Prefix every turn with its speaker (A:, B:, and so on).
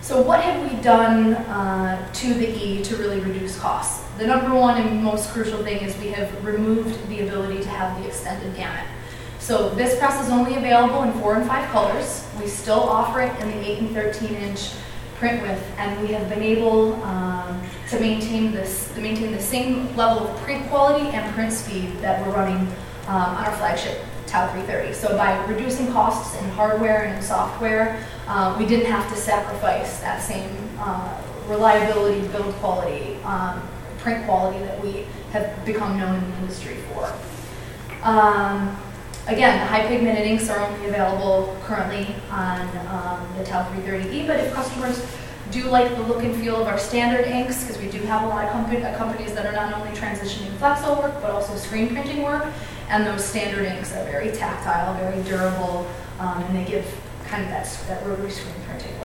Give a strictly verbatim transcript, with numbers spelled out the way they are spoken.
A: So what have we done uh, to the E to really reduce costs? The number one and most crucial thing is we have removed the ability to have the extended gamut. So this press is only available in four and five colors. We still offer it in the eight and thirteen inch print width, and we have been able um, to maintain this, to maintain the same level of print quality and print speed that we're running um, on our flagship Tau three thirty. So by reducing costs in hardware and in software, uh, we didn't have to sacrifice that same uh, reliability, build quality, um, print quality that we have become known in the industry for. Um, again, the high pigmented inks are only available currently on um, the Tau three thirty E, but if customers do like the look and feel of our standard inks, because we do have a lot of company, uh, companies that are not only transitioning flexo work, but also screen printing work, and those standard inks are very tactile, very durable, um, and they give kind of that, that rotary screen printing